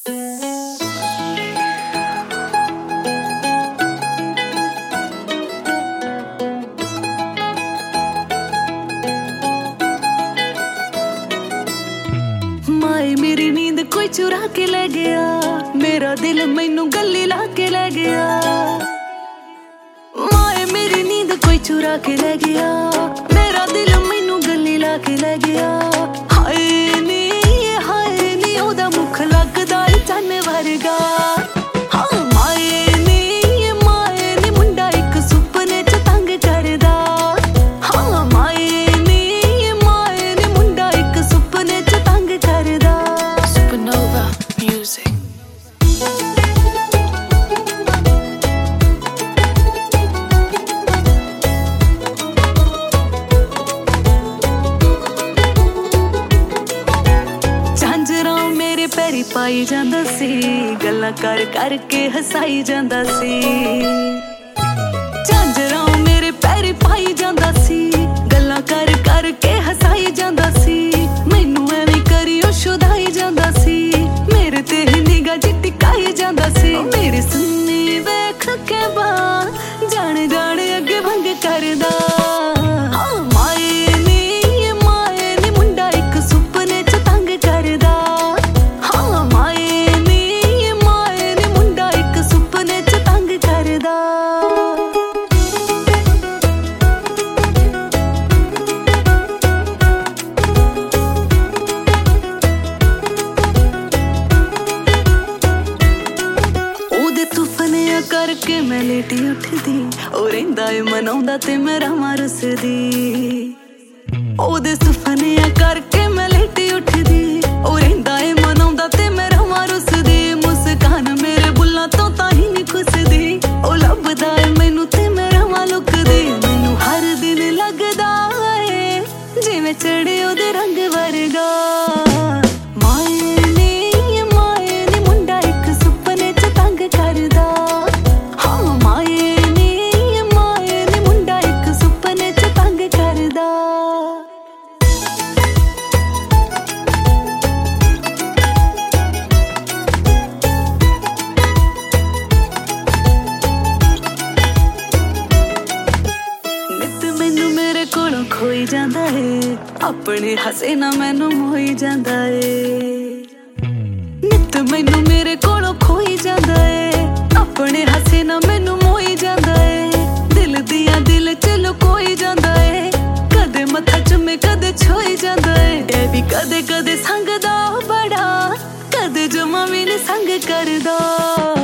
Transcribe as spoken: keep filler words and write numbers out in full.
माए मेरी नींद कोई चुरा के ले गया, मेरा दिल मैनू गली ला के ले गया। माए मेरी नींद कोई चुरा के ले गया, मेरा दिल मैनू गली ला के ले गया। हाय नी हाय नी ओदा मुख लगदा ए चन्न वर्गा। हाँ माए नी माए नी मुंडा एक सुपने च तंग करदा। हाँ माए नी माए नी मुंडा एक सुपने च तंग करदा। Supernova Music. पैरी पाई जांदा सी, गल्लां कर कर के हसाई जांदा सी। झांजरा मेरे पैरी पाई जांदा सी, गल्लां कर कर के हसाई जांदा सी। मैनू एवें करियो शुदाई जांदा सी, मेरे ते निगाह जी टिकाई जांदा सी। मेरी सुन्नी वेख के बा जाने जाने अगे भंग करदा। करके मैं लेटी उठदी, ओ रहिंदा ए मनाउंदा ते मैं रहां रुसदी। ओदे सुपने करके मैं लेटी उठदी, ओ रहिंदा ए मनाउंदा ते मैं रहां रुसदी। मुस्कान मेरे बुल्लां तो ताही नहीं खुसदी, ओ लभदा ए मैनू ते मैं रहां लुकदी। मैनू हर दिन लगदा ए जिवें चढ़े ओदे रंग वर्गा। खोई जांदा है अपने हसे ना मैनू मोई जांदा है। नित मैनू मेरे कोलों खोई जांदा है, अपने हसे ना मैनू मोई जांदा है। दिल दिया दिल च लुकोई जांदा है, कदे मथा चुमे कदे छोई जांदा है। ए भी कदे कदे संगदा बड़ा, कदे जमा भी नहीं संग करदा।